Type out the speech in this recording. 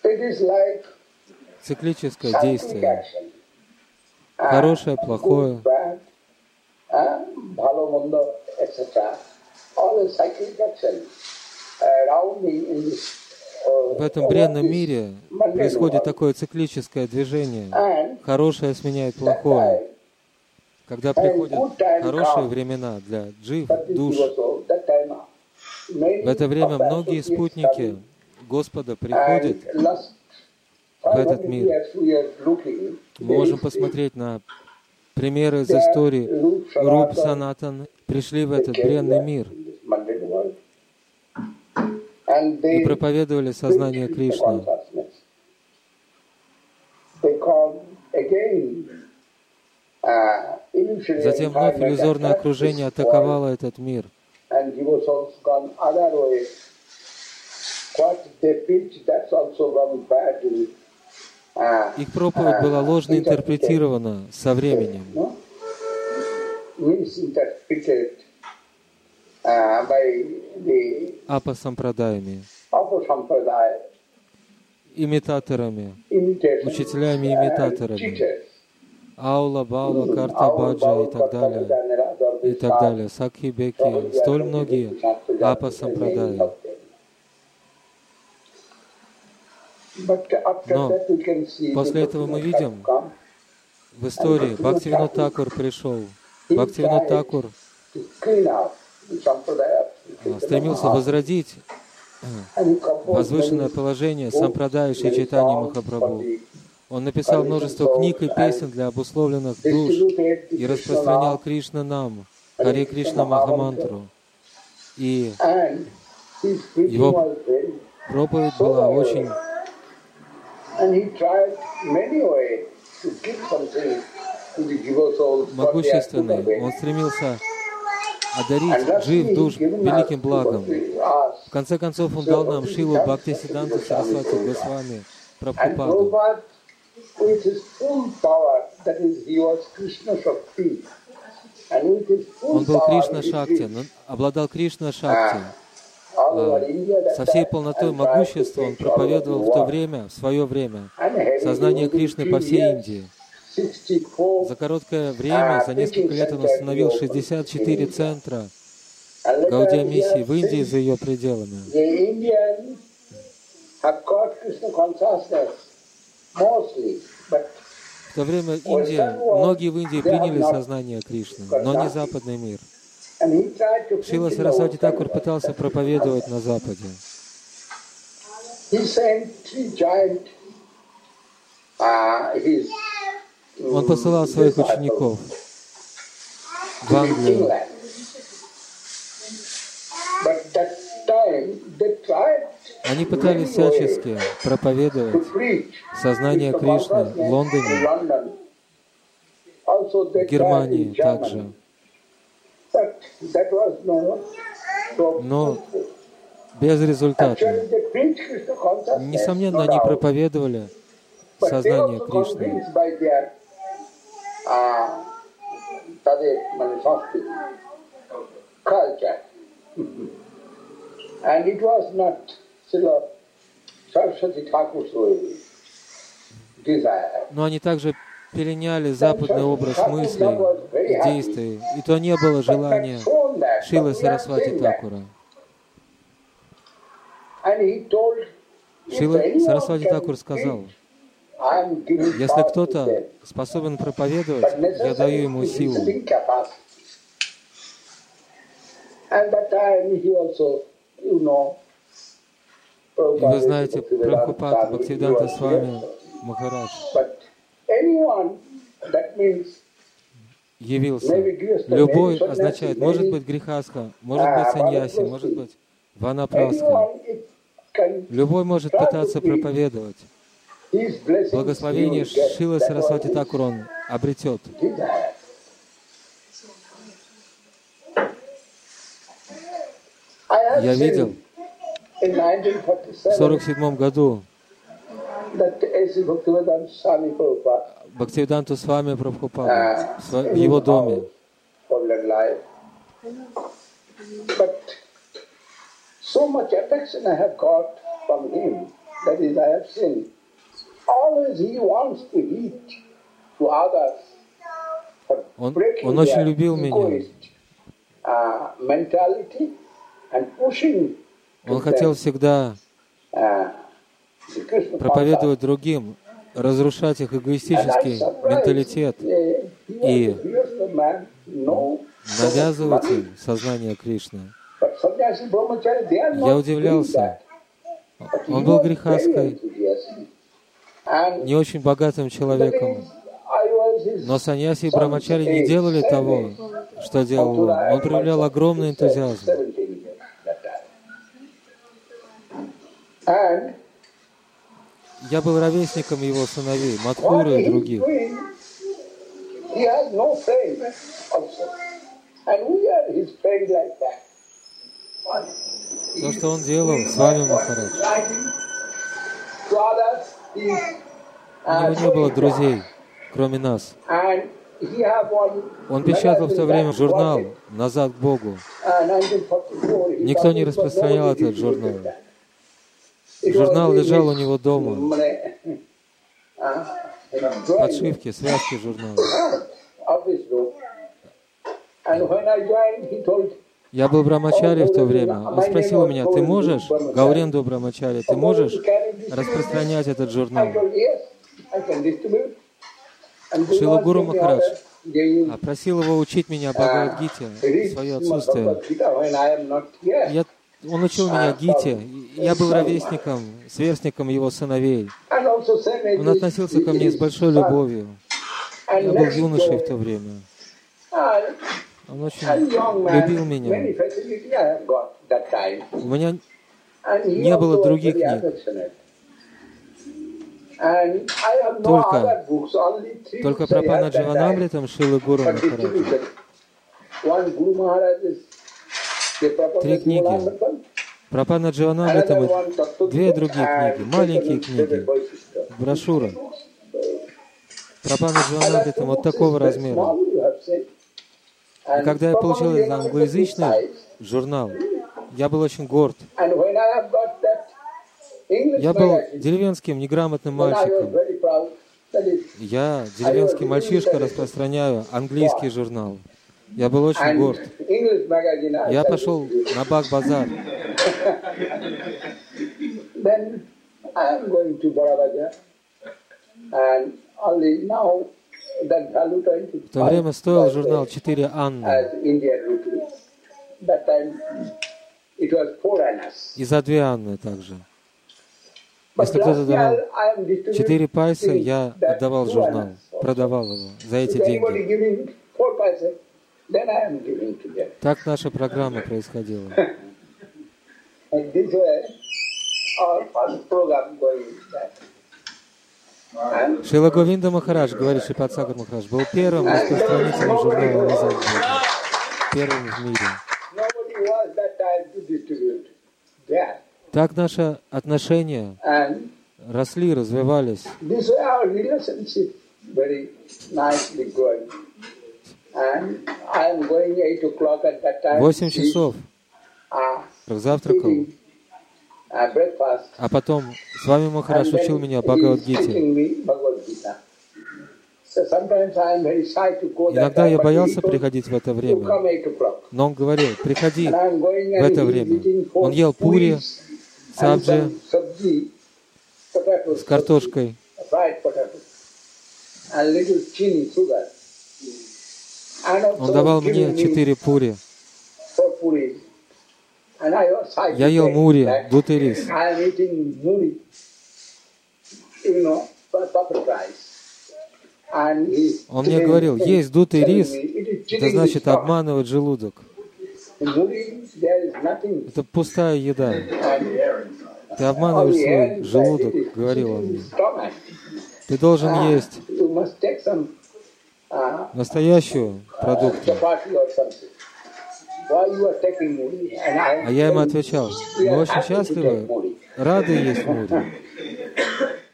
циклическое действие. Хорошее, плохое. В этом бренном мире происходит такое циклическое движение. Хорошее сменяет плохое. Когда приходят хорошие времена для джив, душ, в это время многие спутники Господа приходят в этот мир. Мы можем посмотреть на примеры из истории. Руп, Санатан пришли в этот бренный мир и проповедовали сознание Кришны. Затем вновь иллюзорное окружение атаковало этот мир. Их проповедь была ложно интерпретирована со временем. Апа-сампрадаями, имитаторами, учителями-имитаторами, Аула, Баула, Карта, Баджа и так далее, Сакхи, Беки, столь многие апа-сампрадаями. Но после этого мы видим в истории, Бхактивинод Такур пришел. Бхактивинод Такур стремился возродить возвышенное положение сампрадая Шри Чайтаньи Махапрабху. Он написал множество книг и песен для обусловленных душ и распространял Кришна нам, Харе Кришна Махамантру. И его проповедь была очень могущественной. Он стремился одарить джив душ великим благом. В конце концов, он дал нам Шилу Бхактисиддханту Сарасвати Госвами Прабхупаду. Он был Кришна Шакти, обладал Кришна Шакти. Со всей полнотой могущества он проповедовал в то время, в свое время, сознание Кришны по всей Индии. За короткое время, за несколько лет он установил 64 центра Гаудия миссии в Индии и за ее пределами. В то время многие в Индии приняли сознание Кришны, но не западный мир. Шрила Сарасвати Такур пытался проповедовать на Западе. Он посылал своих учеников в Англию. Они пытались всячески проповедовать сознание Кришны в Лондоне, в Германии также. Но безрезультатно. Несомненно, они проповедовали сознание Кришны. Но они также переняли западный образ мыслей и действий, и то не было желания Шрилы Сарасвати Такура. Шрила Сарасвати Такур сказал: если кто-то способен проповедовать, я даю ему силу. И вы знаете, Прабхупад Бхактисиддханта Свами Махарадж явился. Любой означает, может быть грехастха, может быть саньяси, может быть ванапрастха. Любой может пытаться проповедовать. Благословение Шрилы Сарасвати Такур он обретет. Я видел в 1947 году Бхактивиддханту Свами Прабхупаду в его доме. That is, I have seen. Always he wants to heat to others. Он очень любил меня. Он хотел всегда проповедовать другим, разрушать их эгоистический менталитет и навязывать им сознание Кришны. Я удивлялся. Он был грехаской, не очень богатым человеком. Но саньяси и брамачари не делали того, что делал он. Он проявлял огромный энтузиазм. Я был ровесником его сыновей, Мадхуры и других. То, что он делал с вами, Махарадж, у него не было друзей, кроме нас. Он печатал в то время журнал «Назад к Богу». Никто не распространял этот журнал. Журнал лежал у него дома. Подшивки, связки журнала. Я был брамачари в то время. Он спросил у меня: ты можешь, Гауренду брамачари, ты можешь распространять этот журнал? Шрила Гуру Махарадж просил его учить меня Бхагавад-гите в свое отсутствие. Он учил меня Гите. Я был ровесником, сверстником его сыновей. Он относился ко мне с большой любовью. Я был юношей в то время. Он очень любил меня. У меня не было других книг. Только Прабхупада Дживанамритам Шрилы Гуру Махараджа. 3 книги. Прабхупада Дживанамритам и 2 другие книги, маленькие книги, брошюра. Прабхупада Дживанамритам вот такого размера. И когда я получил этот англоязычный журнал, я был очень горд. Я был деревенским неграмотным мальчиком. Я, деревенский мальчишка, распространяю английский журнал. Я был очень горд. Я пошел на Баг-базар. В то время стоил журнал 4 анны. И за 2 анны также. Если кто-то давал 4 пайса, я отдавал журнал, продавал его за эти деньги. Так наша программа происходила. Шрила Говинда Махарадж, говорит Шрипад Сагар Махарадж, был первым распространителем журнала «Назад к Богу», первым в мире. Так наши отношения росли, развивались. 8 часов завтракал, а потом с вами Махарадж учил меня Бхагавад-гите. Иногда я боялся приходить в это время, но он говорил: приходи в это время. Он ел пури, сабджи с картошкой. Он давал мне 4 пури. Я ел мури, дутый рис. Он мне говорил: есть дутый рис, это значит обманывать желудок. Это пустая еда. Ты обманываешь свой желудок, говорил он мне. Ты должен есть настоящую продукцию. А я ему отвечал: мы очень счастливы, рады есть мури.